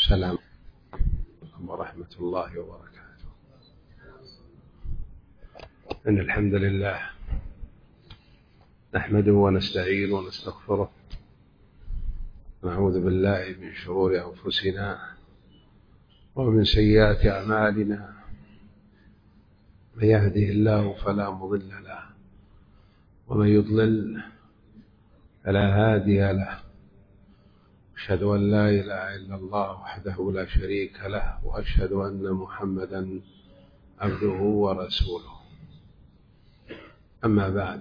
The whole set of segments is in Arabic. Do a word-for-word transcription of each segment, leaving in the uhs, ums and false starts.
السلام عليكم ورحمة الله وبركاته. إن الحمد لله نحمده ونستعينه ونستغفره، ونعوذ بالله من شرور أنفسنا ومن سيئات أعمالنا. من يهده الله فلا مضل له، ومن يضلل فلا هادي له. أشهد أن لا إله إلا الله وحده لا شريك له، وأشهد أن محمدا عبده ورسوله. أما بعد،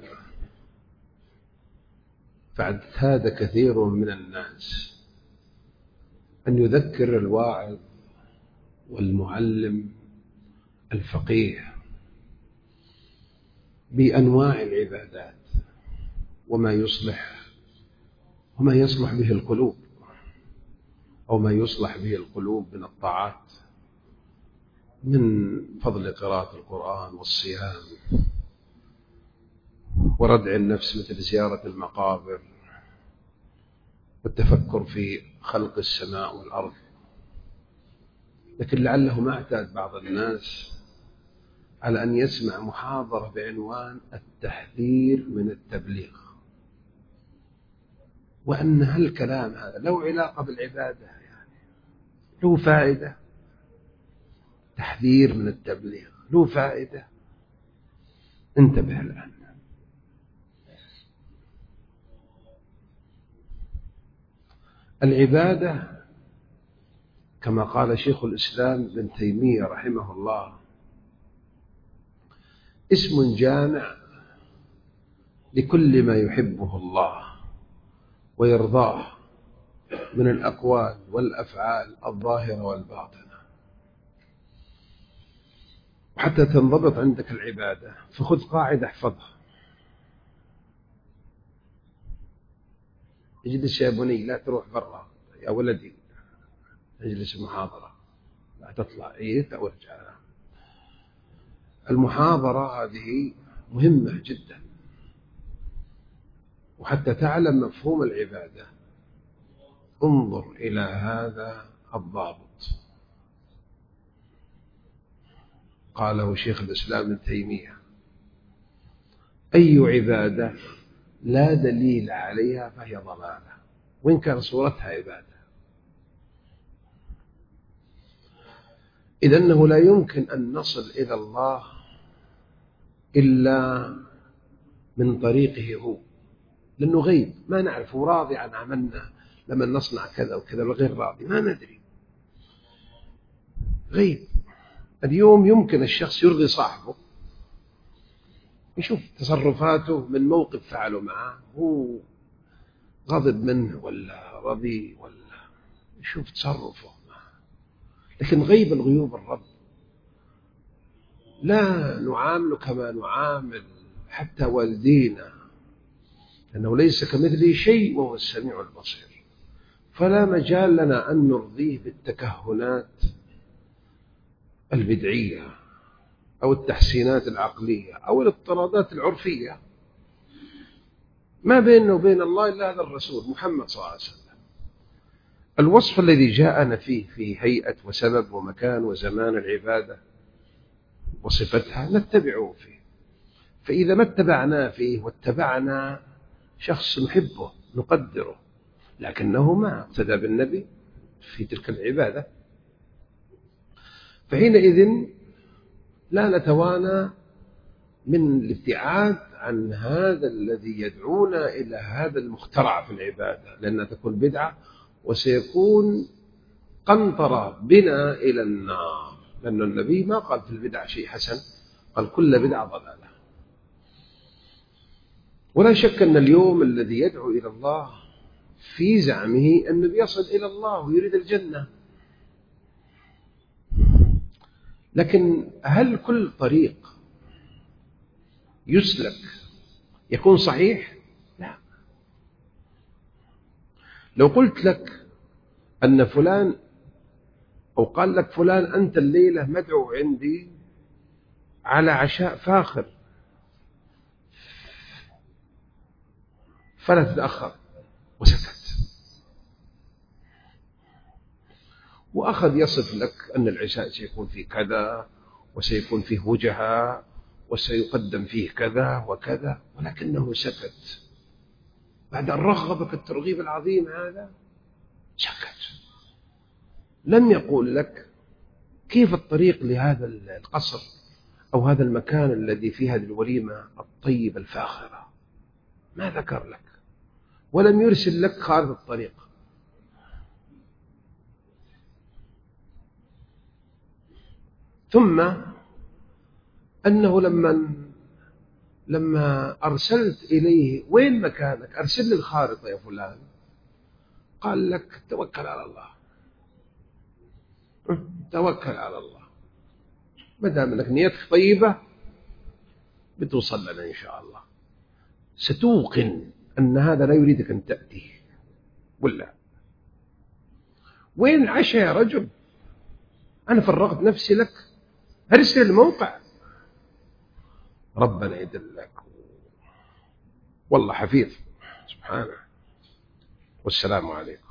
فاعتاد كثير من الناس أن يذكر الواعظ والمعلم الفقيه بأنواع العبادات وما يصلح وما يصلح به القلوب، أو ما يصلح به القلوب من الطاعات، من فضل قراءة القرآن والصيام وردع النفس مثل زيارة المقابر والتفكر في خلق السماء والأرض. لكن لعله ما اعتاد بعض الناس على أن يسمع محاضرة بعنوان التحذير من التبليغ، وأن هالكلام هذا له علاقة بالعبادة، يعني له فائدة. تحذير من التبليغ له فائدة. انتبه الآن. العبادة كما قال شيخ الإسلام ابن تيمية رحمه الله اسم جامع لكل ما يحبه الله ويرضاه من الأقوال والأفعال الظاهرة والباطنة. وحتى تنضبط عندك العبادة فخذ قاعدة احفظها: اجلس يا بني، لا تروح برا، يا ولدي اجلس المحاضرة، لا تطلع إيه وارجع. المحاضرة هذه مهمة جدا، وحتى تعلم مفهوم العبادة انظر إلى هذا الضابط. قاله شيخ الإسلام ابن تيمية: أي عبادة لا دليل عليها فهي ضلالة، وإن كان صورتها عبادة. إذ أنه لا يمكن أن نصل إلى الله إلا من طريقه هو، لأنه غيب، ما نعرف راضي عن عملنا لما نصنع كذا وكذا، وغير راضي ما ندري، غيب. اليوم يمكن الشخص يرضي صاحبه، يشوف تصرفاته من موقف فعله معه، هو غضب منه ولا رضي، ولا يشوف تصرفه، لكن غيب الغيوب الرب. لا نعامل كما نعامل حتى والدينا، لأنه ليس كمثله شيء وهو السميع البصير. فلا مجال لنا أن نرضيه بالتكهنات البدعية أو التحسينات العقلية أو الاضطرادات العرفية. ما بيننا وبين الله إلا هذا الرسول محمد صلى الله عليه وسلم. الوصف الذي جاءنا فيه في هيئة وسبب ومكان وزمان العبادة وصفتها نتبعه فيه. فإذا ما اتبعناه فيه واتبعنا شخص نحبه نقدره لكنه ما اقتدى بالنبي في تلك العبادة، فحينئذ لا نتوانى من الابتعاد عن هذا الذي يدعونا إلى هذا المخترع في العبادة، لأنها تكون بدعة وسيكون قنطرة بنا إلى النار. لأن النبي ما قال في البدعة شيء حسن، قال كل بدعة ضلالة. ولا شك أن اليوم الذي يدعو إلى الله في زعمه أنه يصل إلى الله ويريد الجنة، لكن هل كل طريق يسلك يكون صحيح؟ لا. لو قلت لك أن فلان، أو قال لك فلان أنت الليلة مدعو عندي على عشاء فاخر فلا تتأخر، وسكت، وأخذ يصف لك أن العشاء سيكون فيه كذا وسيكون فيه وجهة وسيقدم فيه كذا وكذا، ولكنه سكت بعد أن رغبك الترغيب العظيم هذا. سكت، لم يقول لك كيف الطريق لهذا القصر أو هذا المكان الذي فيه هذه الوليمة الطيبة الفاخرة، ما ذكر لك ولم يرسل لك خارطة الطريق. ثم أنه لما لما أرسلت إليه وين مكانك، أرسل لي الخارطة يا فلان، قال لك توكل على الله، توكل على الله، ما دام لك نيتك طيبة بتوصل لنا إن شاء الله. ستوقن أن هذا لا يريدك أن تأتي ولا وين العشاء يا رجل، أنا فرغت نفسي لك، أرسل الموقع، ربنا يدلك، والله حفيظ سبحانه. والسلام عليكم.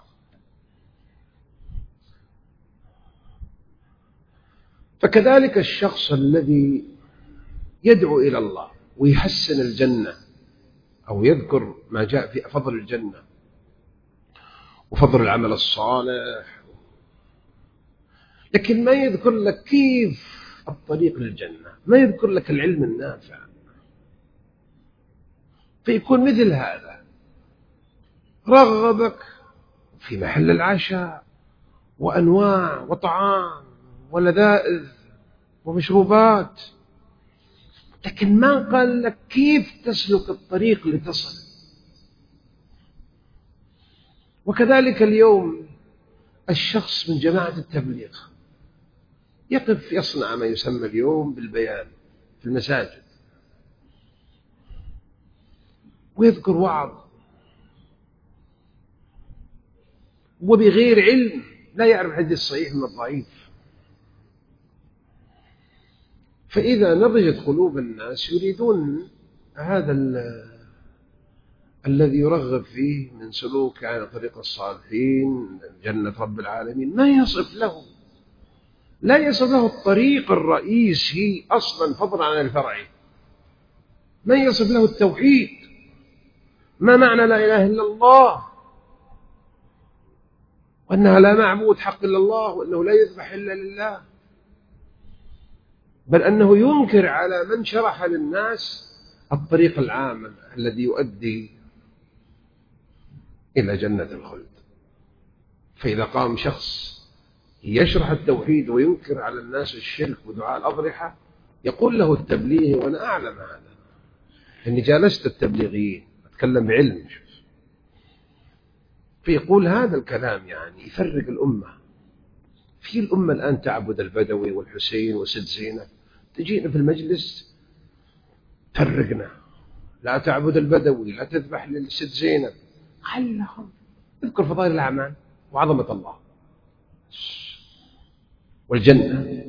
فكذلك الشخص الذي يدعو إلى الله ويحسن الجنة أو يذكر ما جاء في فضل الجنة وفضل العمل الصالح، لكن ما يذكر لك كيف الطريق للجنة، ما يذكر لك العلم النافع، فيكون مثل هذا رغبك في محل العشاء وأنواع وطعام ولذائذ ومشروبات، لكن ما قال لك كيف تسلك الطريق لتصل. وكذلك اليوم الشخص من جماعة التبليغ يقف يصنع ما يسمى اليوم بالبيان في المساجد ويذكر وعظ وبغير علم، لا يعرف الحديث الصحيح من الضعيف. فإذا نضجت قلوب الناس يريدون هذا الذي يرغب فيه من سلوك على طريق الصالحين جنة رب العالمين، ما يصف له، لا يصف له الطريق الرئيسي أصلا فضلا عن الفرعي، ما يصف له التوحيد، ما معنى لا إله إلا الله، وأنها لا معبود حق إلا الله، وأنه لا يذبح إلا لله، بل أنه ينكر على من شرح للناس الطريق العام الذي يؤدي إلى جنة الخلد. فإذا قام شخص يشرح التوحيد وينكر على الناس الشرك ودعاء الأضرحة، يقول له التبليغ، وأنا أعلم هذا لأني جالست التبليغيين أتكلم بعلم، فيقول هذا الكلام يعني يفرق الأمة. في الأمة الآن تعبد البدوي والحسين وسد زينب، تجينا في المجلس فرقنا، لا تعبد البدوي، لا تذبح للسد زينب، خلهم اذكر فضائل الأعمال وعظمة الله والجنة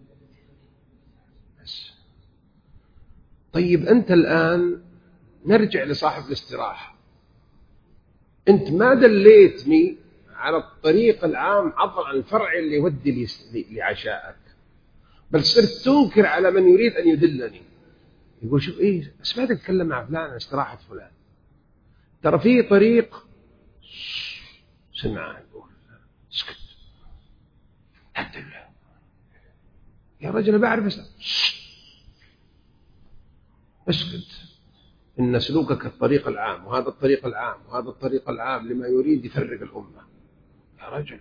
بس. طيب أنت الآن نرجع لصاحب الاستراحة، أنت ما دليتني على الطريق العام عبر عن الفرع اللي يودي لعشائك، بل صرت تنكر على من يريد أن يدلني. يقول شوف إيه، سمعتك تتكلم مع فلان عن استراحة فلان، ترى في طريق، سمعه يقول اسكت، حتى الله يا رجل أنا بعرف اسكت، اسكت، إن سلوكك الطريق العام، وهذا الطريق العام، وهذا الطريق العام لما يريد يفرق الأمة. يا رجل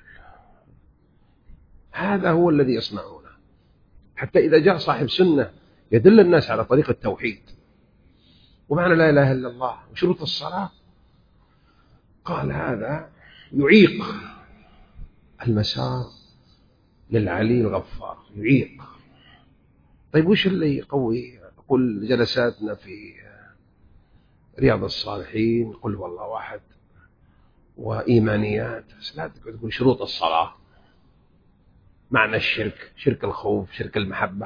هذا هو الذي يصنعونه. حتى إذا جاء صاحب سنة يدل الناس على طريق التوحيد ومعنى لا إله إلا الله وشروط الصلاة، قال هذا يعيق المسار للعلي الغفار، يعيق. طيب وش اللي يقوي؟ أقول جلساتنا في رياض الصالحين قل والله واحد وإيمانيات، لا تقول شروط الصلاة، معنى الشرك، شرك الخوف، شرك المحبة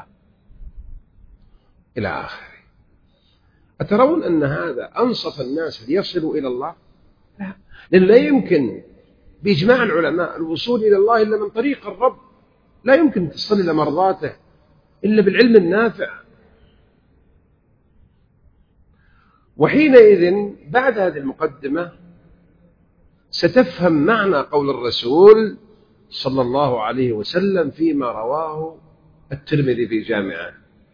إلى آخره. أترون أن هذا أنصف الناس ليصلوا إلى الله؟ لا، لأن لا يمكن بإجماع العلماء الوصول إلى الله إلا من طريق الرب، لا يمكن تصل إلى مرضاته إلا بالعلم النافع. وحينئذ بعد هذه المقدمة ستفهم معنى قول الرسول صلى الله عليه وسلم فيما رواه الترمذي في جامعه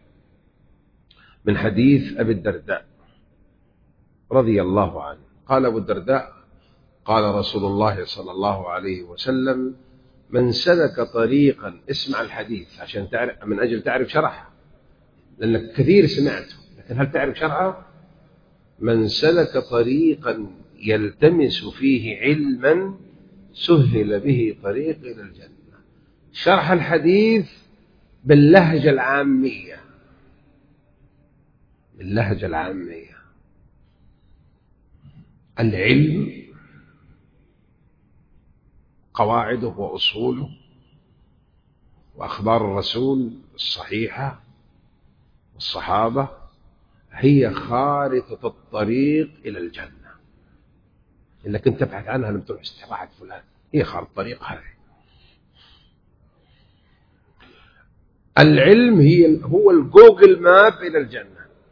من حديث أبي الدرداء رضي الله عنه. قال أبو الدرداء قال رسول الله صلى الله عليه وسلم: من سلك طريقا، اسمع الحديث عشان تعرف، من أجل تعرف شرحه، لأنك كثير سمعته لكن هل تعرف شرحه؟ من سلك طريقا يلتمس فيه علما سهل به طريق إلى الجنة. شرح الحديث باللهجة العامية، باللهجة العامية. العلم قواعده وأصوله وأخبار الرسول الصحيحة والصحابة هي خارطة الطريق إلى الجنة. إلا كنت تبحث عنها لم تروح استراحة فلان، هي خارطة الطريق هذه. العلم هي هو الجوجل ماب إلى الجنة.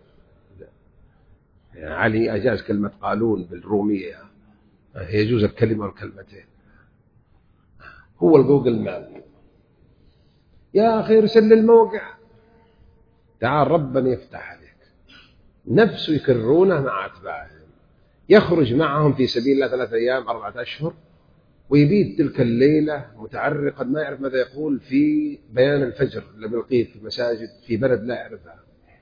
يعني علي أجاز كلمة قالون بالرومية، يجوز الكلمة والكلمتين. هو الجوجل ماب. يا أخي ارسل للموقع، تعال ربنا يفتح عليك. نفسه يكررونه مع أتباعهم، يخرج معهم في سبيل الله ثلاثة أيام أربعة أشهر، ويبيت تلك الليلة متعرقا ما يعرف ماذا يقول في بيان الفجر اللي بلقيه في مساجد في بلد لا يعرفها.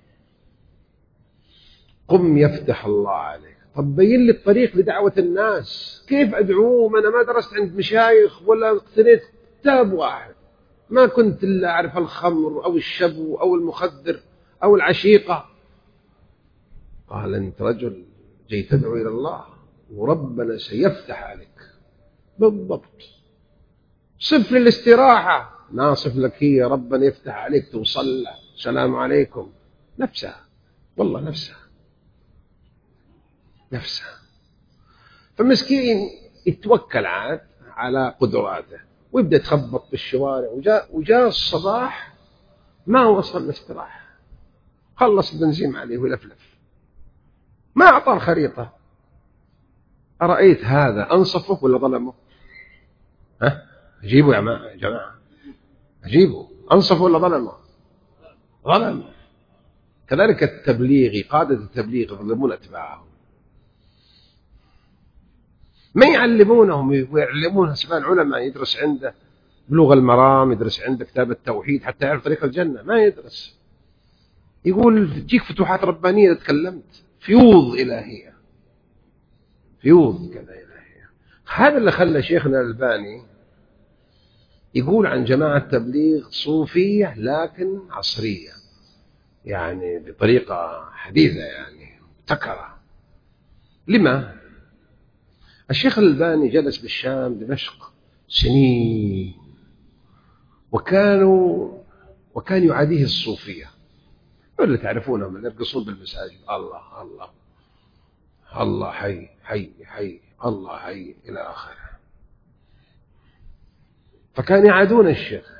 قم يفتح الله عليك. طب بين لي الطريق لدعوة الناس، كيف أدعوهم؟ أنا ما درست عند مشايخ ولا اقتنيت كتاب واحد، ما كنت إلا أعرف الخمر أو الشبو أو المخدر أو العشيقة. قال أنت رجل جاي تدعو إلى الله وربنا سيفتح عليك بالضبط. صف للاستراحة، ناصف لك هي ربنا يفتح عليك توصل له. السلام عليكم. نفسها والله، نفسها نفسها. فمسكين يتوكل عاد على قدراته ويبدأ يتخبط بالشوارع. وجاء وجاء الصباح ما وصل الاستراحة، خلص البنزين عليه ولفلف، ما أعطى الخريطة. أرأيت هذا أنصفه ولا ظلمه؟ ها أجيبه يا جماعة، أجيبه. أنصفه ولا ظلمه؟ ظلم. كذلك التبليغي، قادة التبليغ يظلمون أتباعهم، ما يعلمونهم ويعلمون أسماء العلماء. يدرس عنده بلوغ المرام، يدرس عنده كتاب التوحيد حتى يعرف طريق الجنة، ما يدرس. يقول تجيك فتوحات ربانية، تكلمت فيوض إلهية، فيوض كذا إلهية. هذا اللي خلى شيخنا الألباني يقول عن جماعة التبليغ صوفية لكن عصرية، يعني بطريقة حديثة، يعني مبتكرة. لما؟ الشيخ الألباني جلس بالشام دمشق سنين، وكانوا وكان يعاديه الصوفية اللي تعرفونهم اللي يرقصون بالمساجد، الله الله الله حي حي حي الله حي إلى آخره. فكان يعادون الشيخ.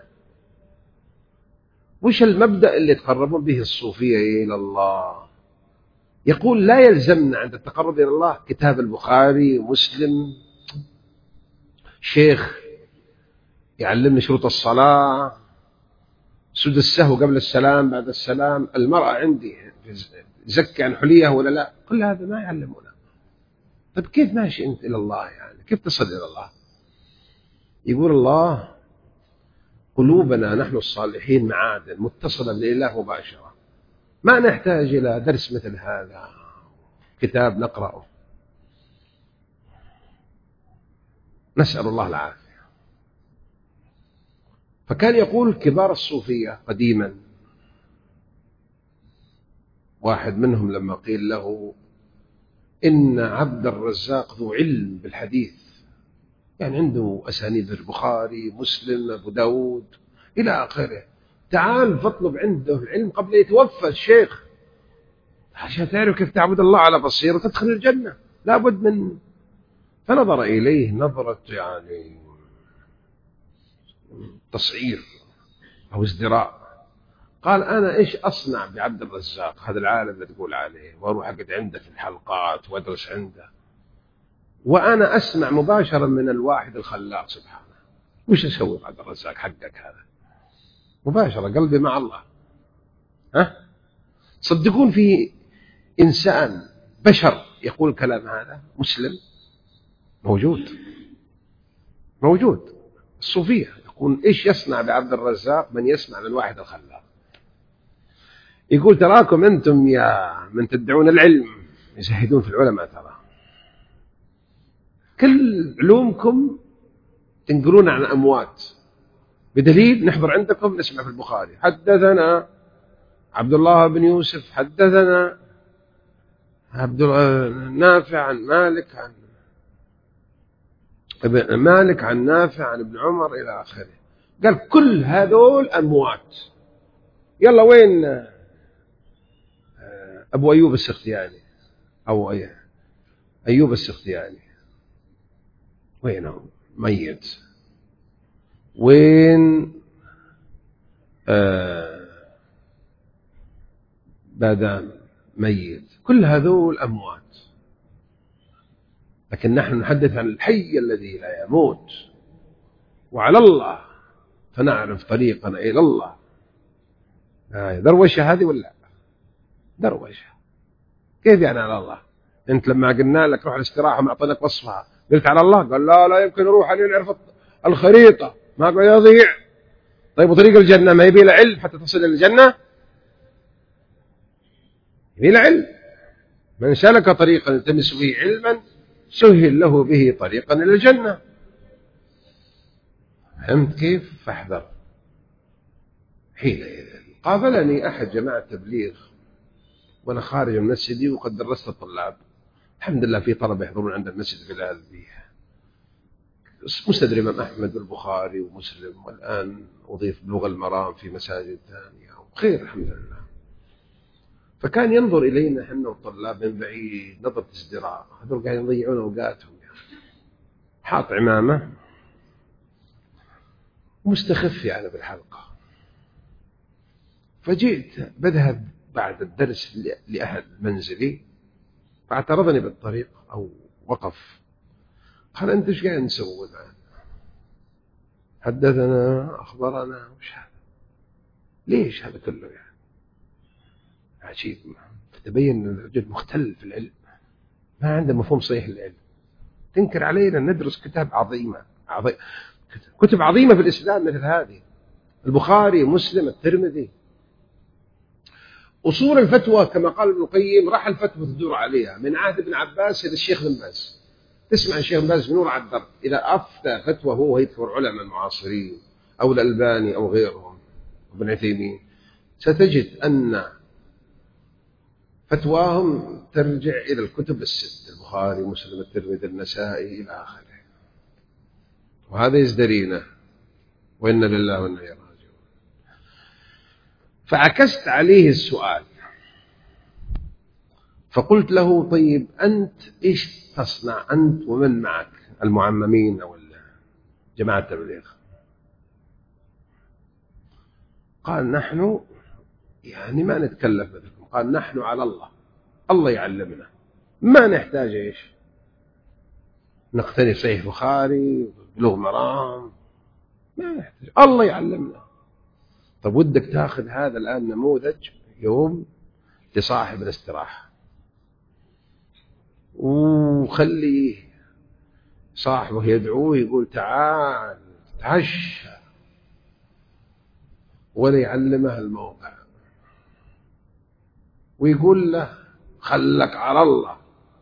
وش المبدأ اللي يتقربون به الصوفية إلى الله؟ يقول لا يلزمنا عند التقرب إلى الله كتاب البخاري مسلم، شيخ يعلمني شروط الصلاة، سجود السهو قبل السلام بعد السلام، المرأة عندي زكي عن حلية ولا لا، كل هذا ما يعلمونه. طيب كيف ماشي أنت إلى الله؟ يعني كيف تصل إلى الله؟ يقول الله قلوبنا نحن الصالحين معادن متصلة بالإله مباشرة، ما نحتاج إلى درس مثل هذا، كتاب نقرأه. نسأل الله العافية. فكان يقول كبار الصوفية قديما، واحد منهم لما قيل له إن عبد الرزاق ذو علم بالحديث، يعني عنده أسانيد البخاري مسلم أبو داود إلى آخره، تعال فاطلب عنده العلم قبل يتوفى الشيخ عشان تعرف كيف تعبد الله على بصيرة وتدخل الجنة، لا بد من. فنظر إليه نظرة يعني تصعير أو ازدراء. قال أنا إيش أصنع بعبد الرزاق هذا العالم اللي تقول عليه، وأروح أقعد عنده في الحلقات وأدرس عنده، وأنا أسمع مباشرة من الواحد الخلاق سبحانه. وش أسوي بعبد الرزاق حقك هذا؟ مباشرة قلبي مع الله. ها؟ صدقون في إنسان بشر يقول كلام هذا؟ مسلم موجود موجود. الصوفية يقول إيش يصنع بعبد الرزاق من يسمع من واحد الخلاق. يقول تراكم أنتم يا من تدعون العلم يزهدون في العلماء، ترى كل علومكم تنقلون عن أموات، بدليل نحضر عندكم نسمع في البخاري حدثنا عبد الله بن يوسف حدثنا عبد نافع عن مالك عن مالك عن نافع عن ابن عمر إلى آخره. قال كل هذول أموات. يلا وين أبو أيوب السختياني أو أيوب السختياني؟ وينه؟ ميت. وين آه بادام؟ ميت. كل هذول أموات، لكن نحن نحدث عن الحي الذي لا يموت، وعلى الله فنعرف طريقنا إلى الله. آه دروشة هذه ولا دروشة؟ كيف يعني على الله؟ أنت لما قلنا لك روح الاستراحة ما أعطيناك وصفها قلت على الله؟ قال لا لا يمكن أروح أن نعرف الخريطة، ما قال يضيع. طيب وطريق الجنة ما يبي له علم حتى تصل إلى الجنة؟ يبي له علم. من سلك طريقا يلتمس فيه علما سهل له به طريقا إلى الجنة. فهمت كيف؟ فاحذر. حينئذ قابلني أحد جماعة تبليغ وأنا خارج من مسجدي وقد درست الطلاب، الحمد لله في طلبة يحضرون عند المسجد في الألبية، مستدرك الإمام أحمد والبخاري ومسلم، والآن أضيف بلوغ المرام في مساجد ثانية وخير الحمد لله. فكان ينظر إلينا حنا والطلاب من بعيد نظرة ازدراء، هذول قاعدين يضيعون أوقاتهم يعني. حاط عمامة مستخف يعني بالحلقة. فجئت بذهب بعد الدرس لأهل منزلي فاعترضني بالطريق أو وقف، قال أنت إيش قاعد نسوي الآن؟ حدثنا أخبرنا وش هذا؟ ليش هذا كله يعني؟ عجيب. فتبين أن الرجل مختل في العلم، ما عنده مفهوم صحيح للعلم. تنكر علينا ندرس كتاب عظيمة عظيم كتب عظيمة في الإسلام مثل هذه، البخاري مسلم الترمذي. أصول الفتوى كما قال ابن القيم راح الفتوى تدور عليها من عهد ابن عباس إلى الشيخ بن باز. تسمع الشيخ بن باز بنور على الدرب إذا أفتى فتوى هو يذكر علماء المعاصرين أو الألباني أو غيرهم ابن عثيمين، ستجد أن فتواهم ترجع إلى الكتب الست، البخاري مسلم الترمذي النسائي إلى آخره. وهذا يزدرينا وإن لله وإنا إليه راجعون. فعكست عليه السؤال فقلت له طيب أنت إيش تصنع أنت ومن معك المعممين أو جماعة التبليغ؟ قال نحن يعني ما نتكلف مثلكم. قال نحن على الله، الله يعلمنا، ما نحتاج إيش نقتني صحيح بخاري بلوغ مرام، ما نحتاج، الله يعلمنا. طب ودك تاخذ هذا الآن نموذج يوم لصاحب الاستراحة وخليه صاحبه يدعوه يقول تعال تعشى ولا يعلمه الموقع ويقول له خلك على الله.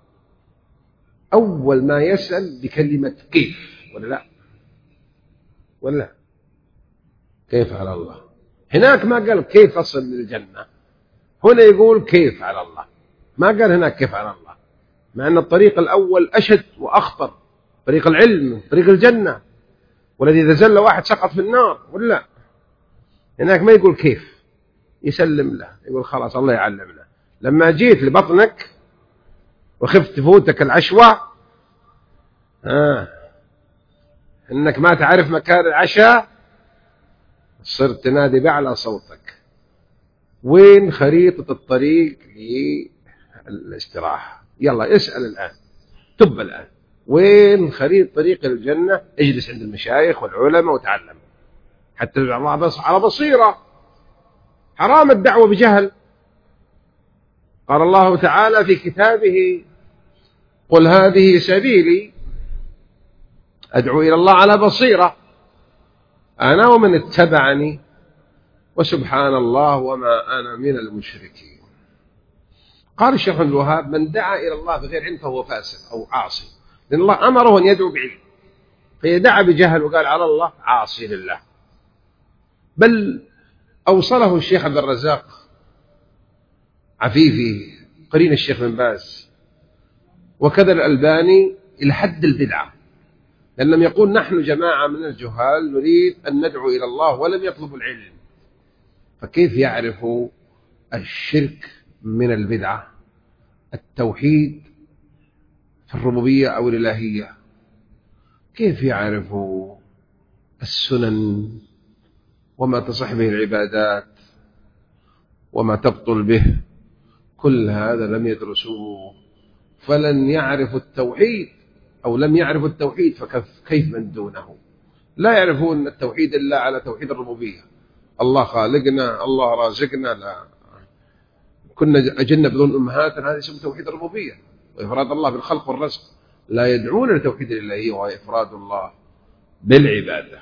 أول ما يسأل بكلمة كيف ولا لا ولا لا كيف على الله. هناك ما قال كيف أصل للجنة، هنا يقول كيف على الله، ما قال هناك كيف على الله، مع أن الطريق الأول أشد وأخطر، طريق العلم طريق الجنة، والذي إذا زل واحد سقط في النار ولا. هناك ما يقول كيف، يسلم له يقول خلاص الله يعلمنا. لما جيت لبطنك وخفت تفوتك العشوة آه. إنك ما تعرف مكان العشاء صرت تنادي بأعلى صوتك. وين خريطة الطريق للاستراحة؟ يلا اسأل الآن، تب الآن، وين خريطة طريق الجنة؟ اجلس عند المشايخ والعلماء وتعلم حتى الله بس على بصيرة. حرام الدعوة بجهل. قال الله تعالى في كتابه: قل هذه سبيلي أدعو إلى الله على بصيرة أنا ومن اتبعني وسبحان الله وما أنا من المشركين. قال الشيخ عبد الوهاب: من دعا إلى الله بغير علم فهو فاسق أو عاصي، لأن الله أمره أن يدعو بعلم، فيدعى بجهل وقال على الله عاصي لله. بل أوصله الشيخ عبد الرزاق عفيفي قرين الشيخ بن باز وكذا الألباني إلى حد البدعة، لأنهم يقول: نحن جماعة من الجهال نريد أن ندعو إلى الله ولم يطلبوا العلم، فكيف يعرفوا الشرك من البدعة، التوحيد في الربوبية أو الإلهية؟ كيف يعرفوا السنن وما تصح به العبادات وما تبطل به؟ كل هذا لم يدرسوه، فلن يعرفوا التوحيد أو لم يعرفوا التوحيد، فكيف من دونه؟ لا يعرفون التوحيد إلا على توحيد الربوبية، الله خالقنا، الله رازقنا. لا، كنا أجنة بدون أمهاتنا، هذا اسمه توحيد الربوبية وإفراد الله بالخلق والرزق. لا يدعون لتوحيد الإلهية وهو إفراد الله بالعبادة.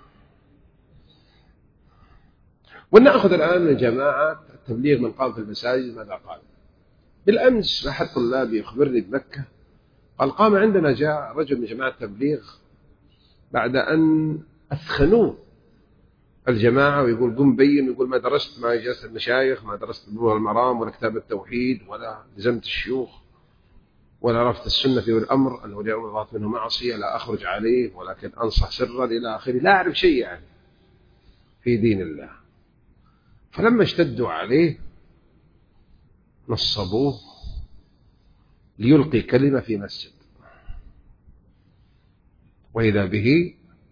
ونأخذ الآن من جماعة التبليغ من قام في المساجد ماذا قال. بالأمس أحد طلابي يخبرني بمكة قال: قام عندنا جاء رجل من جماعة التبليغ بعد أن أثخنوه الجماعة، ويقول قم بين، ويقول ما درست ما جلست المشايخ، ما درست بلوغ المرام ولا كتاب التوحيد ولا لزمت الشيوخ ولا عرفت السنة في الأمر أنه لا يرضى منه معصية لا أخرج عليه ولكن أنصح سرا إلى آخره، لا أعرف شيء يعني في دين الله. فلما اشتدوا عليه نصبوه ليلقي كلمة في مسجد، وإذا به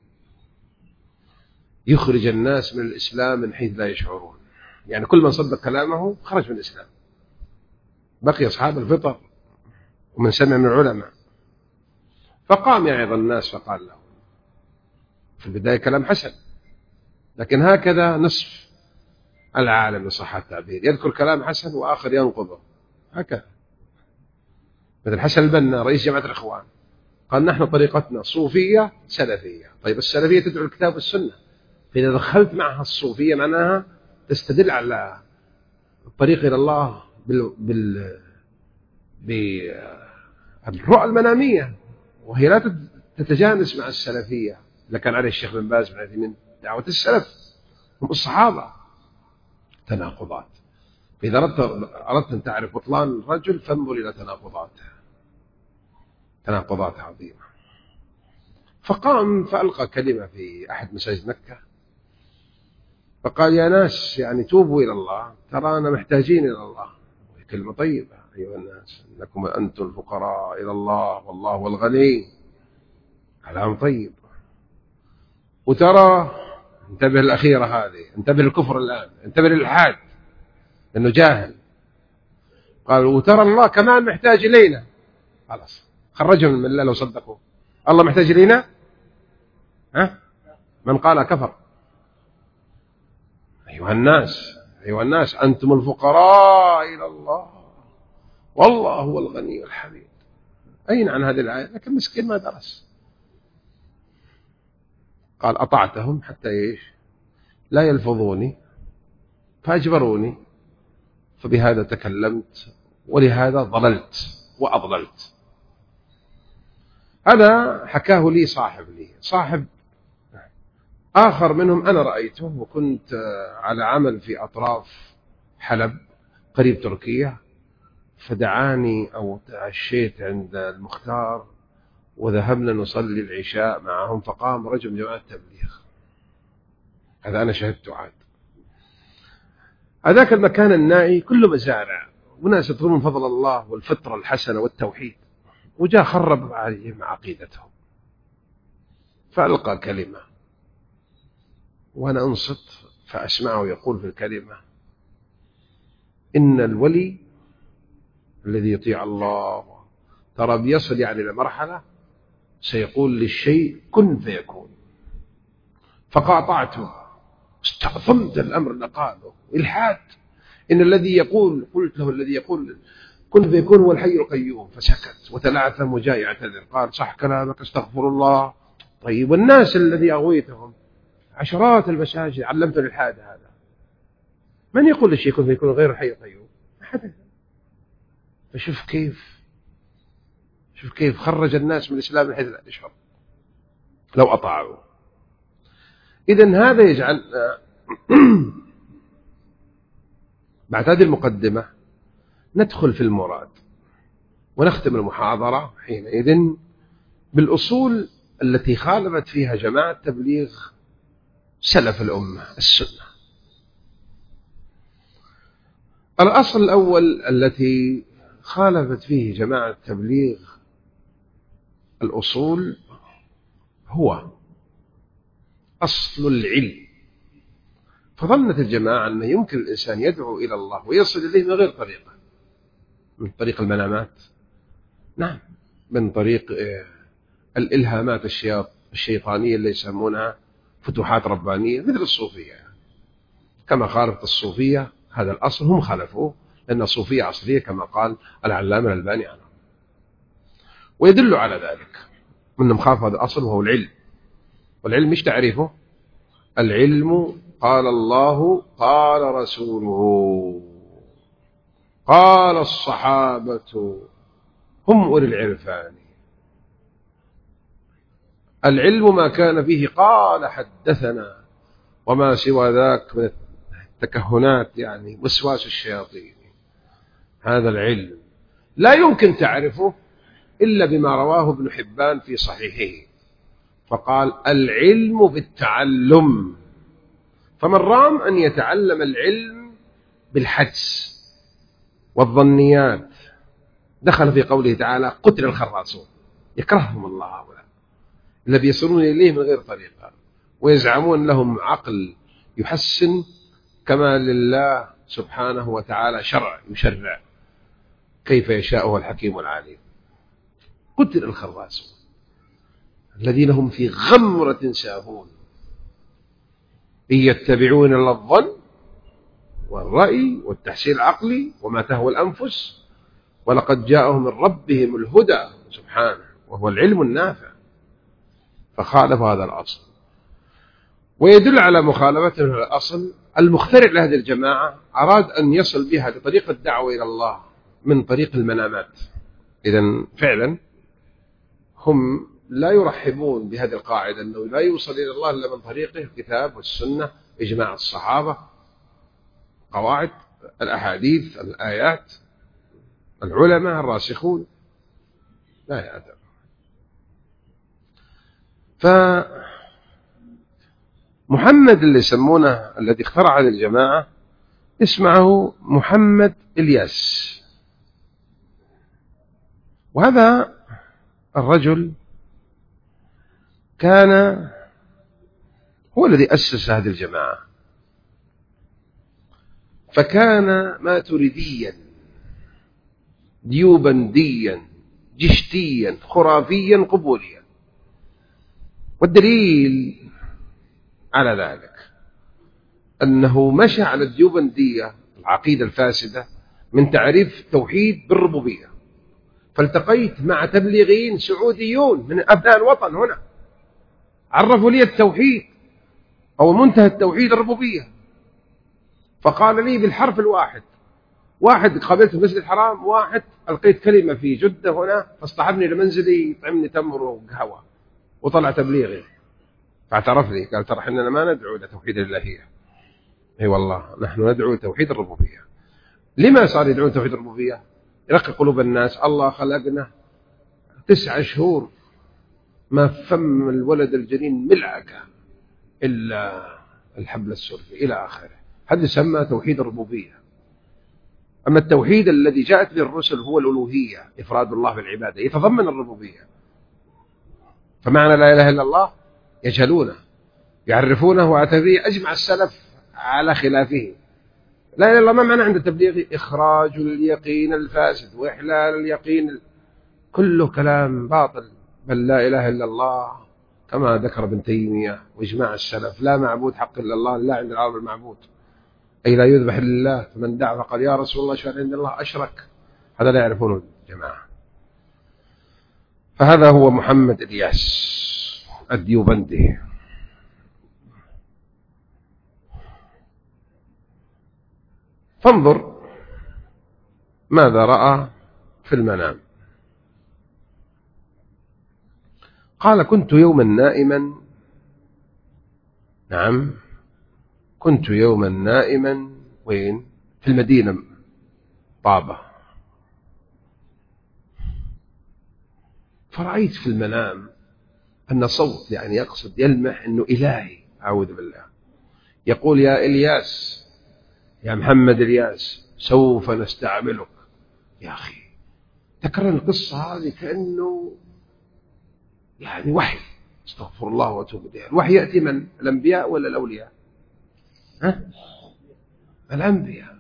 يخرج الناس من الإسلام من حيث لا يشعرون. يعني كل من صدق كلامه خرج من الإسلام. بقي أصحاب الفطر ومن سمع من العلماء. فقام يعظ الناس فقال له في البداية كلام حسن، لكن هكذا نصف العالم لصحة التعبير، يذكر كلام حسن وآخر ينقضه هكذا. مثل حسن البنا رئيس جماعة الإخوان قال: نحن طريقتنا صوفية سلفية. طيب السلفية تدعو الكتاب والسنة، فإذا دخلت معها الصوفية معناها تستدل على الطريق إلى الله بال... بال... بالرؤى المنامية، وهي لا تتجانس مع السلفية. لكن عليه الشيخ بن باز بن عثيمين دعوة السلف هم الصحابة. تناقضات. فإذا أردت, أردت أن تعرف بطلان الرجل فانظر إلى تناقضاته، تناقضات عظيمة. فقام فألقى كلمة في أحد مساجد مكة فقال: يا ناس يعني توبوا إلى الله، ترانا محتاجين إلى الله. كلمة طيبة: أيها الناس إنكم أنتم الفقراء إلى الله والله هو الغني. كلام طيب. وترى انتبه الأخيرة هذه، انتبه الكفر الآن، انتبه للإلحاد لأنه جاهل. قال: وترى الله كمان محتاج إلينا. خلاص خرجهم من الله لو صدقوا. الله محتاج إلينا؟ ها؟ من قال كفر. أيها الناس أيها الناس أنتم الفقراء إلى الله والله هو الغني الحميد. أين عن هذه الآية؟ لكن مسكين ما درس. قال: أطعتهم حتى إيش؟ لا يلفظوني فأجبروني، فبهذا تكلمت ولهذا ضللت وأضللت. هذا حكاه لي صاحب لي صاحب آخر منهم أنا رأيته، وكنت على عمل في أطراف حلب قريب تركيا، فدعاني أو تعشيت عند المختار وذهبنا نصلي العشاء معهم، فقام رجل من جماعة التبليغ. هذا أنا شهدته عاد. هذاك المكان النائي كله مزارع وناس يطلبون من فضل الله والفطرة الحسنة والتوحيد، وجاء خرب عليهم عقيدتهم. فألقى كلمة وأنا أنصت فأسمعه يقول في الكلمة: إن الولي الذي يطيع الله ترى بيصل يعني لمرحلة سيقول للشيء كن فيكون. فقاطعته، استعظمت الأمر اللي قاله إلحاد. إن الذي يقول، قلت له الذي يقول كن فيكون هو الحي القيوم. فسكت وتلعثم وجاء يعتذر، قال: صح كلامك، استغفر الله. طيب والناس الذي أغويتهم عشرات المساجد علمت الإلحاد هذا، من يقول الشيء كن فيكون غير الحي القيوم؟ أحد. فشوف كيف شوف كيف خرج الناس من الإسلام من حيث لا يشعر لو أطاعوا. إذن هذا يجعل بعد هذه المقدمة ندخل في المراد ونختم المحاضرة حينئذ بالأصول التي خالفت فيها جماعة تبليغ سلف الأمة السنة. الأصل الأول التي خالفت فيه جماعة تبليغ الأصول هو أصل العلم. فظنت الجماعة أنه يمكن الإنسان يدعو إلى الله ويصل إليه من غير طريقة، من طريق المنامات، نعم، من طريق الإلهامات الشيطانية اللي يسمونها فتوحات ربانية مثل الصوفية. كما خالفت الصوفية هذا الأصل، هم خالفوه لأن الصوفية أصلية كما قال العلامة الألباني عنه. ويدل على ذلك أنهم خالفوا هذا الأصل وهو العلم. والعلم مش تعريفه، العلم قال الله قال رسوله قال الصحابة هم أولي العرفان. العلم ما كان فيه قال حدثنا وما سوى ذاك من التكهنات، يعني وسواس الشياطين. هذا العلم لا يمكن تعرفه إلا بما رواه ابن حبان في صحيحه، فقال: العلم بالتعلم. فمن رام أن يتعلم العلم بالحدس والظنيات دخل في قوله تعالى: قتل الخراصون. يكرههم الله هؤلاء الذي يصلون إليه من غير طريقة ويزعمون لهم عقل يحسن كما لله سبحانه وتعالى شرع يشرع كيف يشاء هو الحكيم العليم. قتل الخراصون الذين هم في غمرة ساهون إن يتبعون إلا الظن والرأي والتحسين العقلي وما تهوى الأنفس ولقد جاءهم من ربهم الهدى سبحانه وهو العلم النافع. فخالف هذا الأصل. ويدل على مخالفته الأصل المخترع لهذه الجماعة أراد أن يصل بها لطريق الدعوة إلى الله من طريق المنامات. إذن فعلا هم لا يرحبون بهذه القاعدة أنه لا يوصل إلى الله إلا من طريقه الكتاب والسنة إجماع الصحابة قواعد الأحاديث الآيات العلماء الراسخون، لا يأثر. فمحمد اللي يسمونه الذي اخترع هذه الجماعة اسمه محمد إلياس. وهذا الرجل كان هو الذي أسس هذه الجماعة، فكان ماتريديا ديوبنديا جشتيا خرافيا قبوليا. والدليل على ذلك أنه مشى على الديوبندية العقيدة الفاسدة من تعريف توحيد بالربوبية. فالتقيت مع تبليغيين سعوديون من أبناء الوطن هنا عرفوا لي التوحيد أو منتهى التوحيد الربوبية. فقال لي بالحرف الواحد، واحد قابلت في المسجد الحرام، واحد ألقيت كلمة في جدة هنا فاصطحبني لمنزلي يطعمني تمر وقهوة وطلع تبليغي، فاعترف لي قال: ترى إننا ما ندعو لتوحيد الإلهية، اي والله نحن ندعو توحيد الربوبية. لما صار يدعون توحيد الربوبية؟ يرقق قلوب الناس. الله خلقنا تسعة شهور ما فم الولد الجنين ملعقة إلا الحبل السرفي إلى آخره. هذا يسمى توحيد الربوبية. أما التوحيد الذي جاءت به الرسل هو الألوهية، إفراد الله بالعبادة، يتضمن الربوبية. فمعنى لا إله إلا الله يجهلونه يعرفونه ويعتبره. أجمع السلف على خلافه. لا إله إلا الله ما معنى عند التبليغ؟ إخراج اليقين الفاسد وإحلال اليقين، كله كلام باطل. بل لا إله إلا الله كما ذكر ابن تيمية وإجماع السلف لا معبود حق إلا الله، لا عند العرب المعبود، أي لا يذبح لله. فمن دعا فقال يا رسول الله شهد عند الله أشرك. هذا لا يعرفونه الجماعة. فهذا هو محمد إلياس الديوبندي. فانظر ماذا رأى في المنام. قال كنت يوما نائما، نعم كنت يوما نائما وين؟ في المدينة طابة. فرأيت في المنام أن صوت، يعني يقصد يلمح أنه إلهي أعوذ بالله، يقول يا إلياس، يا محمد إلياس سوف نستعملك. يا أخي تكرر القصة هذه كأنه يعني وحي. استغفر الله وأتوب إليه. الوحي يأتي من؟ الأنبياء ولا الأولياء؟ ها؟ الأنبياء.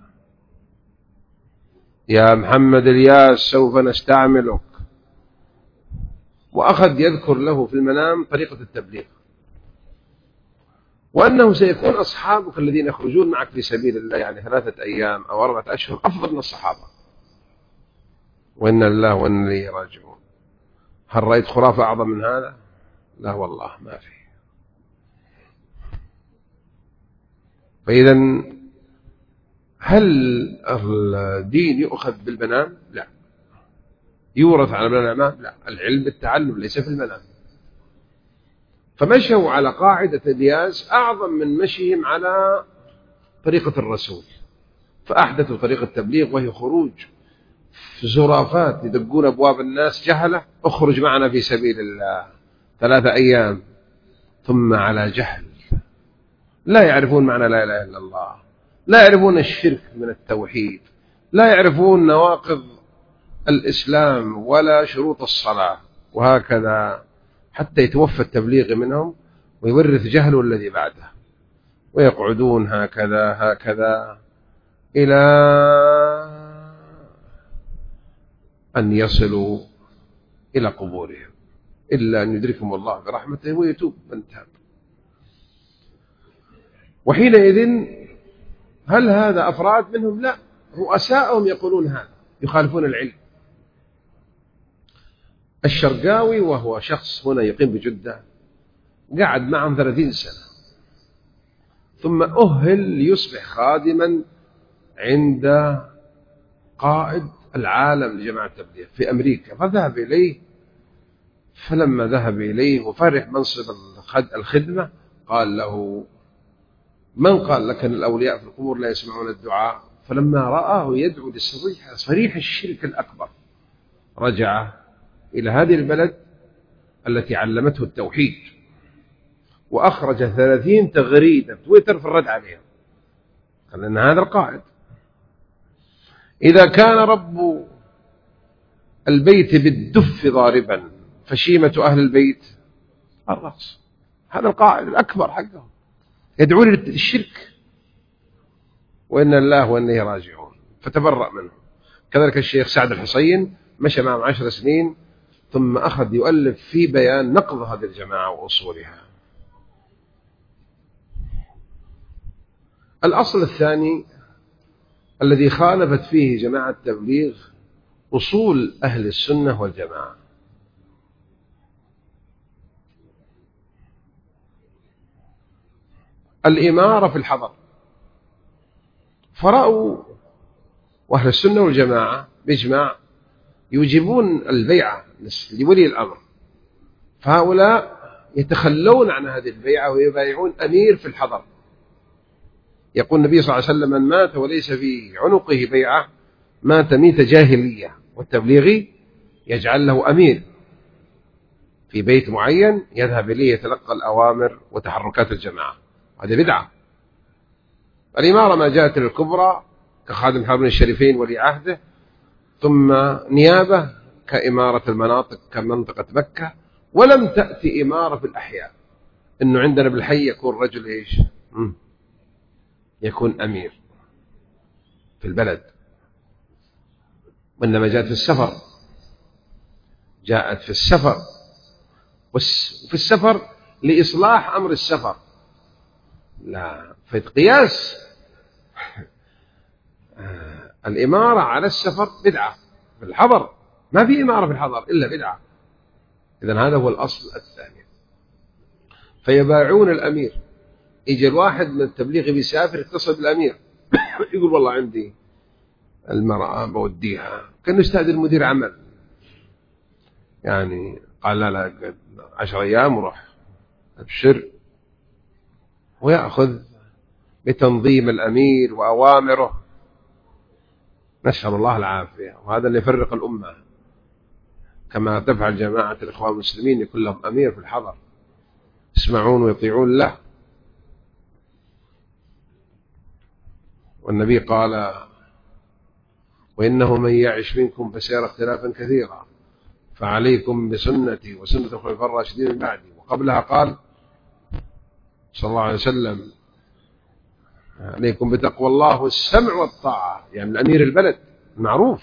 يا محمد إلياس سوف نستعملك. وأخذ يذكر له في المنام طريقة التبليغ، وأنه سيكون أصحابك الذين يخرجون معك في سبيل الله يعني ثلاثة أيام أو أربعة أشهر أفضل من الصحابة. وإن الله وإن إليه راجعون. هل رأيت خرافة أعظم من هذا؟ لا والله ما في. فإذا هل الدين يؤخذ بالمنام؟ لا. يورث على المنام؟ لا. العلم بالتعلم ليس في المنام. فمشوا على قاعدة إلياس أعظم من مشيهم على طريقة الرسول، فأحدثوا طريقة تبليغ وهي خروج في زرافات يدقون أبواب الناس جهلة، اخرج معنا في سبيل الله ثلاثة أيام. ثم على جهل، لا يعرفون معنى لا إله إلا الله، لا يعرفون الشرك من التوحيد، لا يعرفون نواقض الإسلام ولا شروط الصلاة، وهكذا حتى يتوفى التبليغ منهم ويورث جهله الذي بعده، ويقعدون هكذا هكذا إلى أن يصلوا إلى قبورهم، إلا أن يدركهم الله برحمته ويتوب من تاب. وحينئذ هل هذا أفراد منهم؟ لا، رؤساءهم يقولون هذا، يخالفون العلم. الشرقاوي وهو شخص هنا يقيم بجدة قعد معهم ثلاثين سنة، ثم أهل ليصبح خادما عند قائد العالم لجماعة التبليغ في أمريكا، فذهب إليه. فلما ذهب إليه وفرح منصب الخدمة قال له من قال لك أن الأولياء في القبور لا يسمعون الدعاء؟ فلما رآه يدعو لصريح صريح الشرك الأكبر رجع إلى هذه البلد التي علمته التوحيد، وأخرج ثلاثين تغريدة تويتر في الرد عليهم. قال أن هذا القائد إذا كان رب البيت بالدف ضاربا فشيمة أهل البيت الرقص. هذا القائد الأكبر حقهم يدعون للشرك، وإن الله وإن إليه راجعون، فتبرأ منه. كذلك الشيخ سعد الحصين مشى معهم عشر سنين، ثم أخذ يؤلف في بيان نقض هذه الجماعة وأصولها. الأصل الثاني الذي خالفت فيه جماعة التبليغ أصول أهل السنة والجماعة. الإمارة في الحضر، فرأوا وأهل السنة والجماعة بإجماع يوجبون البيعة لولي الأمر، فهؤلاء يتخلون عن هذه البيعة ويبايعون أمير في الحضر. يقول النبي صلى الله عليه وسلم من مات وليس في عنقه بيعة مات ميتة جاهلية. والتبليغي يجعل له أمير في بيت معين يذهب إليه يتلقى الأوامر وتحركات الجماعة، هذه بدعة. الإمارة ما جاءت للكبرى كخادم الحرمين الشريفين ولي عهده، ثم نيابة كإمارة المناطق كمنطقة مكة، ولم تأتي إمارة في الأحياء. إنه عندنا بالحي يكون رجل إيش؟ يكون أمير في البلد. وإنما جاءت في السفر، جاءت في السفر وفي السفر لإصلاح أمر السفر، لا في قياس الإمارة على السفر بدعة. في الحضر ما في إمارة في الحضر إلا بدعة. إذن هذا هو الأصل الثاني. فيبايعون الأمير. يجي الواحد من التبليغ بيسافر يتصل بالأمير يقول والله عندي المرأة بوديها، كان يستأذن المدير عمل يعني، قال لا لا عشر أيام وروح أبشر، ويأخذ بتنظيم الأمير وأوامره. نسأل الله العافية. وهذا اللي يفرق الأمة، كما تفعل جماعة الإخوان المسلمين يكون لهم أمير في الحضر يسمعون ويطيعون له. والنبي قال وإنه من يعش منكم فسيرى اختلافا كثيرا فعليكم بسنتي وسنة الخلفاء الراشدين من بعدي. وقبلها قال صلى الله عليه وسلم عليكم بتقوى الله والسمع والطاعة، يعني من أمير البلد معروف،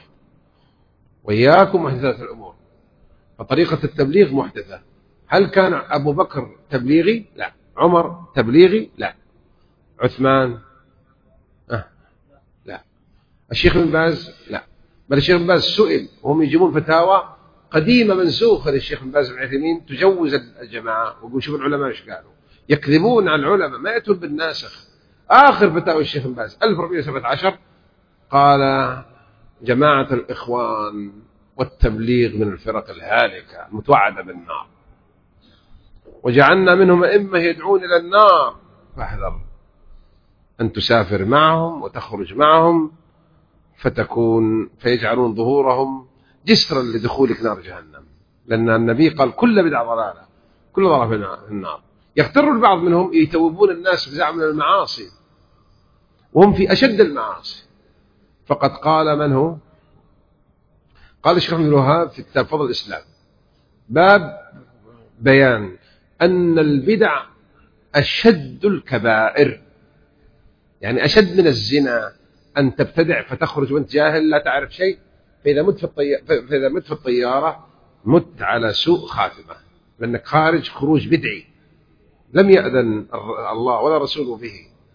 وإياكم محدثات الأمور. فطريقة التبليغ محدثة. هل كان أبو بكر تبليغي؟ لا. عمر تبليغي؟ لا. عثمان؟ أه. لا. الشيخ ابن باز؟ لا. بل الشيخ ابن باز سئل وهم يجيبون فتاوى قديمة منسوخة للشيخ ابن باز بن عثيمين تجوز الجماعة، ويقول شوف العلماء ايش قالوا. يكذبون على العلماء، ما يأتون بالناسخ. آخر فتاوى الشيخ ابن باز ألف وأربعمائة وسبعة عشر قال جماعة الإخوان والتبليغ من الفرق الهالكة المتوعدة بالنار، وجعلنا منهم أئمة يدعون إلى النار، فاحذر أن تسافر معهم وتخرج معهم فتكون فيجعلون ظهورهم جسرا لدخولك نار جهنم. لأن النبي قال كل بدعة ضلالة كل ضلالة في النار. يغتر البعض منهم يتوبون الناس بزعم من المعاصي وهم في أشد المعاصي. فقد قال من هو؟ قال الشيخ محمد بن الوهاب في كتاب فضل الإسلام باب بيان أن البدع أشد الكبائر، يعني أشد من الزنا أن تبتدع فتخرج وانت جاهل لا تعرف شيء، فإذا مت في الطيارة, فإذا مت في الطيارة مت على سوء خاتمة، لأنك خارج خروج بدعي لم يأذن الله ولا رسوله به.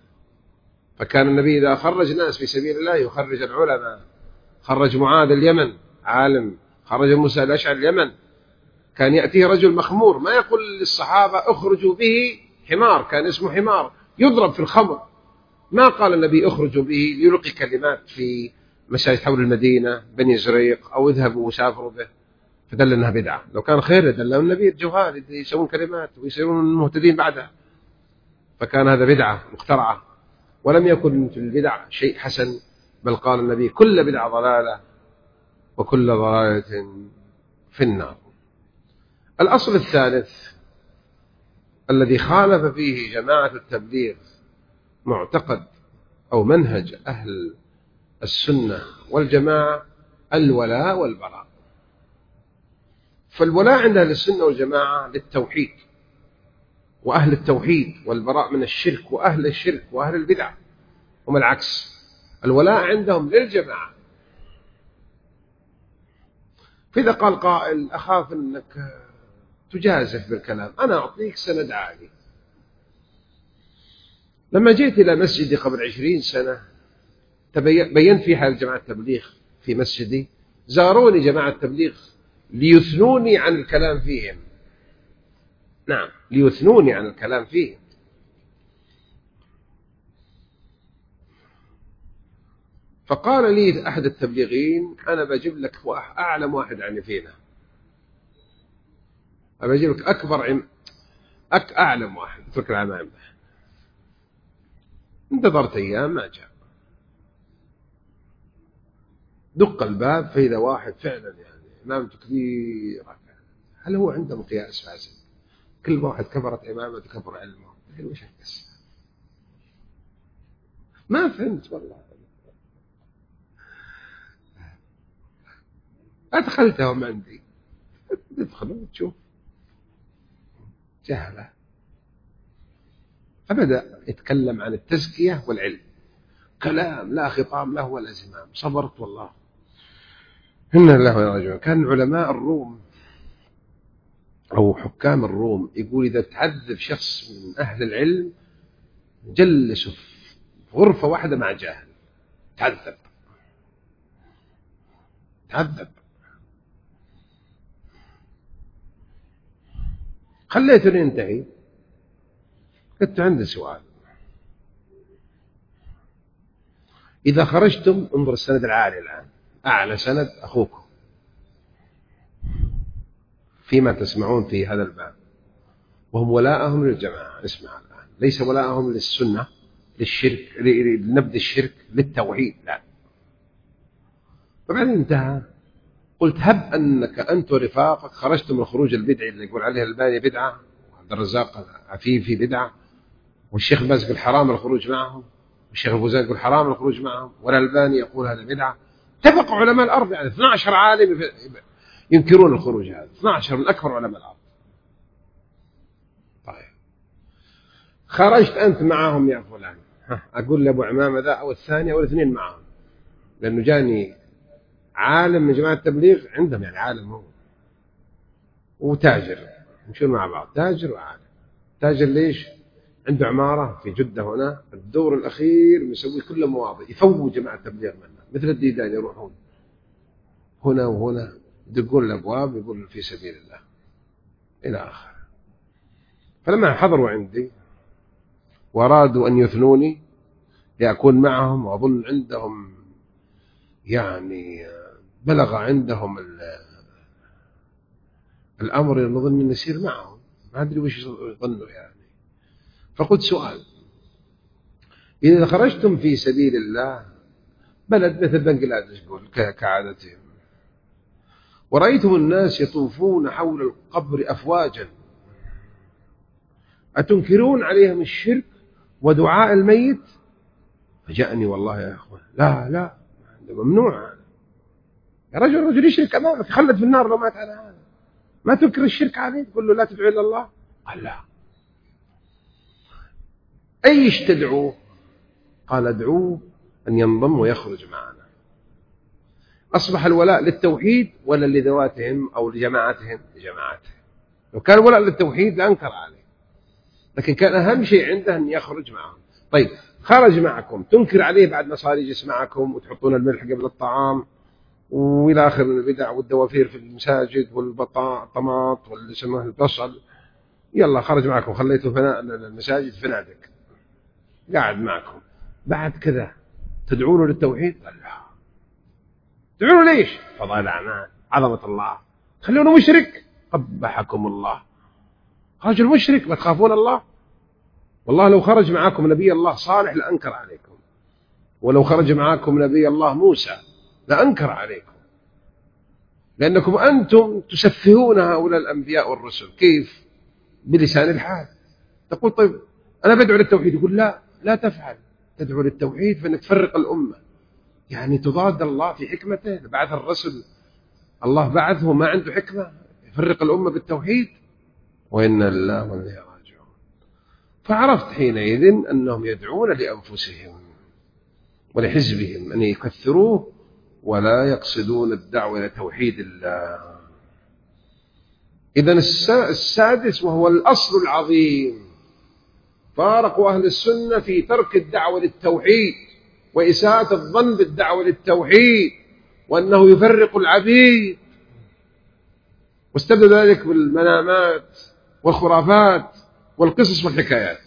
فكان النبي إذا خرج ناس في سبيل الله يخرج العلماء. خرج معاذ اليمن عالم، خرج موسى الأشعري اليمن، كان يأتيه رجل مخمور ما يقول للصحابة اخرجوا به، حمار كان اسمه حمار يضرب في الخمر، ما قال النبي اخرجوا به ليلقي كلمات في مساجد حول المدينة بني زريق أو اذهبوا وسافروا به، فدل أنها بدعة. لو كان خير دل النبي الجهال يسوون كلمات ويصيرون مهتدين بعدها. فكان هذا بدعة مخترعة، ولم يكن في البدع شيء حسن، بل قال النبي كل بدعة ضلالة وكل ضلالة في النار. الأصل الثالث الذي خالف فيه جماعة التبليغ معتقد أو منهج أهل السنة والجماعة الولاء والبراء. فالولاء عند أهل السنة والجماعة للتوحيد وأهل التوحيد، والبراء من الشرك وأهل الشرك وأهل البدع، هم العكس. الولاء عندهم للجماعة. فإذا قال قائل أخاف أنك تجازف بالكلام، أنا أعطيك سند عالي. لما جيت إلى مسجدي قبل عشرين سنة بينت في حال جماعة التبليغ في مسجدي، زاروني جماعة التبليغ ليثنوني عن الكلام فيهم. نعم، ليثنوني عن الكلام فيهم. فقال لي أحد التبليغين أنا بجيب لك أعلم واحد عني فينا، أنا بجيب لك أكبر عم أك أعلم واحد، اترك العمام. انتظرت أيام ما جاء، دق الباب فإذا واحد فعلا يعني إمامته كبيرة. هل هو عنده مقياس فاسد؟ كل واحد كبرت إمامته كبر علمه. وش القصة؟ ما فهمت والله. أدخلتهم عندي، تدخلوا وتشوف جهلة فبدأ يتكلم عن التزكية والعلم، كلام لا خطاب له ولا زمام. صبرت والله. إن الله وراجعون. كان علماء الروم أو حكام الروم يقول إذا تعذب شخص من أهل العلم جلسوا في غرفة واحدة مع جاهل، تعذب تعذب. خليته ينتهي. قلت عندي سؤال، إذا خرجتم، انظر السند العالي الآن، أعلى سند أخوكم فيما تسمعون في هذا الباب، وهم ولاءهم للجماعة. اسمع الآن، ليس ولاءهم للسنة للشرك لنبذ الشرك للتوحيد، لا. وبعدين انتهى. قلت هب أنك أنت ورفاقك خرجتم من خروج البدع اللي يقول عليها الباني بدعة، وعبد الرزاق عفيفي بدعة، والشيخ باز يقول حرام الخروج معهم، والشيخ الفوزان يقول حرام الخروج معهم، والألباني يقول هذا بدعة. اتفق علماء الأرض، يعني اثني عشر عالم ينكرون الخروج هذا، اثني عشر من أكبر علماء الأرض. طيب خرجت أنت معهم يا فلان، أقول لأبو عمامة ذا أو الثاني أو الاثنين معهم، لأنه جاني عالم من جماعة التبليغ عندهم، يعني عالم هو وتاجر، نمشون مع بعض، تاجر وعالم. تاجر ليش؟ عنده عمارة في جدة هنا، الدور الأخير مسوي كل مواضع، يفوج جماعة التبليغ منها، مثل الديدان يروحون هنا وهنا يدقون الأبواب يقول في سبيل الله إلى آخر. فلما حضروا عندي وأرادوا أن يثنوني لأكون معهم، وأظن عندهم يعني بلغ عندهم الأمر نظن أن يصير معهم، ما أدري وش يظنوا يعني. فقلت سؤال، إذا خرجتم في سبيل الله بلد مثل بنغلاديش كعادتهم، ورأيتم الناس يطوفون حول القبر أفواجا، أتنكرون عليهم الشرك ودعاء الميت؟ فجاءني والله يا أخوان، لا لا ممنوع. يا رجل رجل يشرك أمامك خلد في النار لو مات على هذا، ما تنكر الشرك عليه، تقول له لا تدعو إلا الله. قال لا. أيش تدعوه؟ قال ادعوه أن ينضم ويخرج معنا. أصبح الولاء للتوحيد ولا لذواتهم أو لجماعتهم؟ لجماعتهم. لو كان ولاء للتوحيد لأنكر عليه، لكن كان أهم شيء عنده أن يخرج معهم. طيب خرج معكم، تنكر عليه بعد ما صار يجلس معكم وتحطون الملح قبل الطعام وإلى آخر من البدع والدوافير في المساجد والطماط واللي يسموه البصل، يلا خرج معكم، خليته فناء المساجد فنادق قاعد معكم، بعد كذا تدعونه للتوحيد؟ لا. تدعونه ليش؟ فضائل الأعمال، عظمة الله، خلونه مشرك، قبحكم الله. رجل مشرك ما تخافون الله؟ والله لو خرج معكم نبي الله صالح لأنكر عليكم، ولو خرج معكم نبي الله موسى لأنكر عليكم، لأنكم أنتم تسفهون هؤلاء الأنبياء والرسل. كيف؟ بلسان الحال. تقول طيب أنا بدعو للتوحيد، يقول لا لا تفعل، تدعو للتوحيد فإنك تفرق الأمة، يعني تضاد الله في حكمته. بعث الرسل الله بعثه ما عنده حكمة يفرق الأمة بالتوحيد، وإن الله وإنا إليه راجعون. فعرفت حينئذ أنهم يدعون لأنفسهم ولحزبهم أن يكثروه ولا يقصدون الدعوة إلى توحيد الله. إذن السادس وهو الأصل العظيم، فارقوا أهل السنة في ترك الدعوة للتوحيد وإساءة الظن بالدعوة للتوحيد، وأنه يفرق العبيد، واستبدل ذلك بالمنامات والخرافات والقصص والحكايات.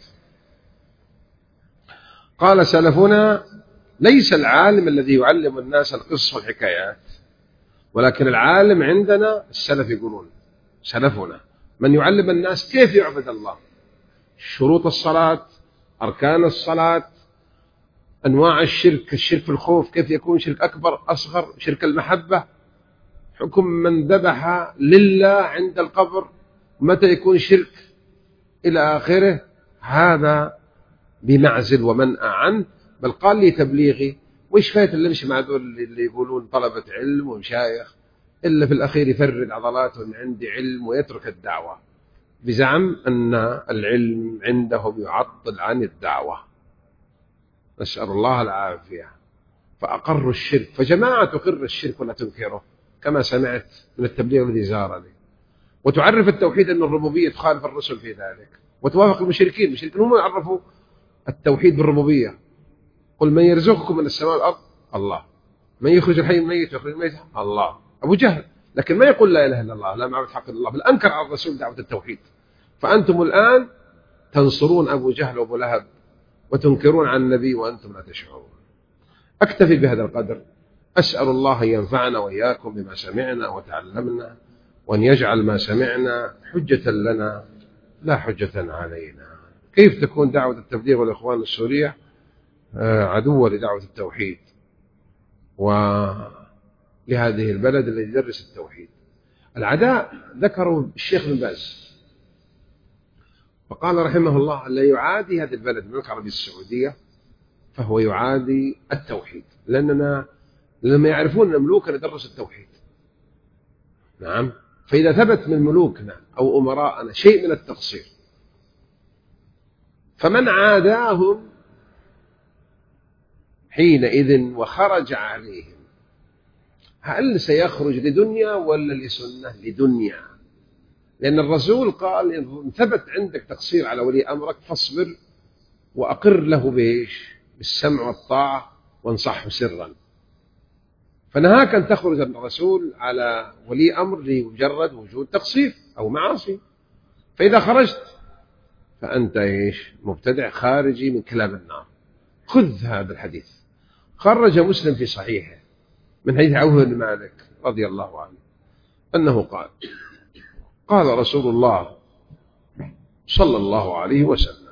قال سلفنا ليس العالم الذي يعلم الناس القصص والحكايات، ولكن العالم عندنا السلف يقولون سلفنا من يعلم الناس كيف يعبد الله، شروط الصلاة، أركان الصلاة، أنواع الشرك، الشرك في الخوف كيف يكون شرك أكبر أصغر، شرك المحبة، حكم من ذبح لله عند القبر متى يكون شرك إلى آخره. هذا بمعزل ومنأى عنه. بل قال لي تبليغي وإيش فايت اللي مش مع دول اللي يقولون طلبة علم ومشايخ إلا في الأخير يفرد عضلاته من عندي علم ويترك الدعوة. بزعم أن العلم عندهم يعطل عن الدعوة، نسأل الله العافية، فأقروا الشرك. فجماعة تقر الشرك ولا تنكره كما سمعت من التبليغ الذي زارني، وتعرف التوحيد أن الربوبية تخالف الرسل في ذلك، وتوافق المشركين. المشركين هم يعرفوا التوحيد بالربوبية. قل من يرزقكم من السماء والأرض؟ الله. من يخرج الحي من الميت ويخرج الميت؟ الله. أبو جهل، لكن ما يقول لا إله إلا الله، لا معبود حق إلا الله، بل أنكر على الرسول دعوة التوحيد. فأنتم الآن تنصرون أبو جهل وأبو لهب وتنكرون عن النبي وأنتم لا تشعرون. أكتفي بهذا القدر. أسأل الله أن ينفعنا وإياكم بما سمعنا وتعلمنا، وأن يجعل ما سمعنا حجة لنا لا حجة علينا. كيف تكون دعوة التبليغ والإخوان السورية عدوة لدعوة التوحيد ولهذه البلد الذي يدرس التوحيد؟ العداء ذكروا الشيخ بن باز فقال رحمه الله: لا يعادي هذه البلد المملكة العربية السعودية فهو يعادي التوحيد، لأننا لما يعرفون أن ملوكنا درسوا التوحيد. نعم. فإذا ثبت من ملوكنا أو أمراءنا شيء من التقصير فمن عاداهم حينئذ وخرج عليهم هل سيخرج لدنيا ولا لسنة؟ لدنيا. لأن الرسول قال: إن ثبت عندك تقصير على ولي أمرك فاصبر وأقر له بإيش؟ بالسمع والطاعة، وانصحه سرا. فنهاك أن تخرج الرسول على ولي أمر لمجرد وجود تقصير أو معاصي. فإذا خرجت فأنت إيش؟ مبتدع خارجي من كلاب النار. خذ هذا الحديث. خرج مسلم في صحيحه من حديث عوف بن مالك رضي الله عنه أنه قال: قال رسول الله صلى الله عليه وسلم: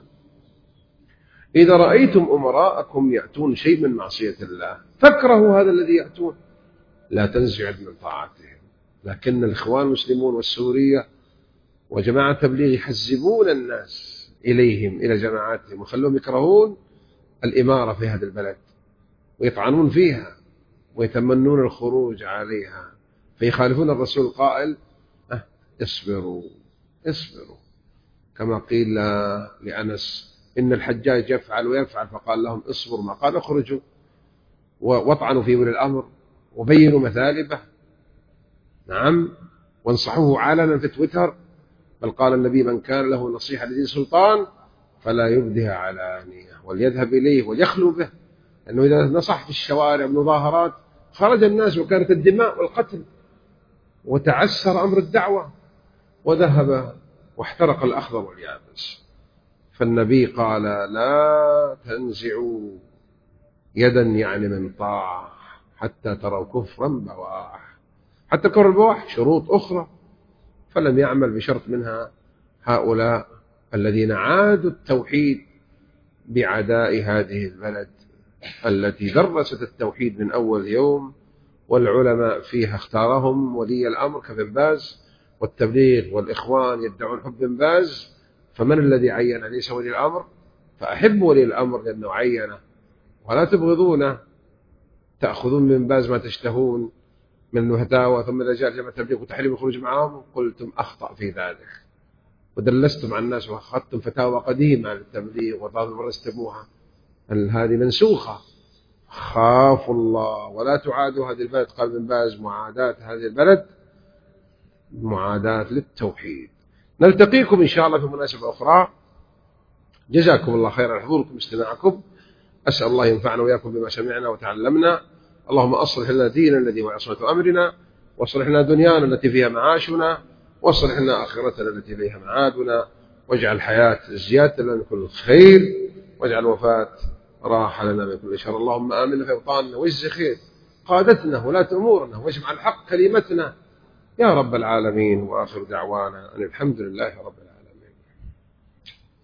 إذا رأيتم أمراءكم يأتون شيء من معصية الله فاكرهوا هذا الذي يأتون، لا تنزعوا من طاعتهم. لكن الإخوان المسلمون والسورية وجماعة التبليغ يحزبون الناس إليهم إلى جماعاتهم وخلوهم يكرهون الإمارة في هذا البلد ويطعنون فيها ويتمنون الخروج عليها، فيخالفون الرسول القائل: أه اصبروا اصبروا، كما قيل لأنس: إن الحجاج يفعل ويفعل، فقال لهم: اصبروا، ما قال اخرجوا. واطعنوا في ولي الأمر وبينوا مثالبه. نعم. وانصحوه علنا في تويتر، بل قال النبي: من كان له نصيحة لذي سلطان فلا يبدها علانية وليذهب إليه وليخلو به. لأنه إذا نصح في الشوارع بمظاهرات خرج الناس وكانت الدماء والقتل وتعسر أمر الدعوة وذهب واحترق الأخضر واليابس. فالنبي قال: لا تنزعوا يدا يعني من طاعة حتى تروا كفرا بواح. حتى الكفر البواح شروط أخرى، فلم يعمل بشرط منها هؤلاء الذين عادوا التوحيد بعداء هذه البلد التي درست التوحيد من أول يوم، والعلماء فيها اختارهم ولي الأمر كابن باز، والتبليغ والإخوان يدعون حب بن باز. فمن الذي عين؟ ليس ولي الأمر. فأحب ولي الأمر لأنه عينه، ولا تبغضونه. تأخذون من باز ما تشتهون من الفتاوى، ثم إذا جاء جماعة التبليغ وتحريم الخروج معهم قلتم أخطأ في ذلك، ودلستم على الناس وأخذتم فتاوى قديمة للتبليغ وبرزتموها. هذه منسوخة. خافوا الله ولا تعادوا هذه البلد. قال ابن باز: معاداة هذه البلد معاداة للتوحيد. نلتقيكم إن شاء الله في مناسبة أخرى. جزاكم الله خيرا على حضوركم واستماعكم. أسأل الله ينفعنا وإياكم بما سمعنا وتعلمنا. اللهم أصلح لنا ديننا الذي هو عصمة أمرنا، واصلح لنا دنيانا التي فيها معاشنا، واصلح لنا آخرتنا التي إليها معادنا، واجعل الحياة زيادة لنا من كل خير، واجعل الوفاة راحة لنا من كل شر. اللهم آمنا في أوطاننا واجز خير قادتنا ولاة أمورنا، واجمع الحق كلمتنا يا رب العالمين. وآخر دعوانا أن الحمد لله رب العالمين.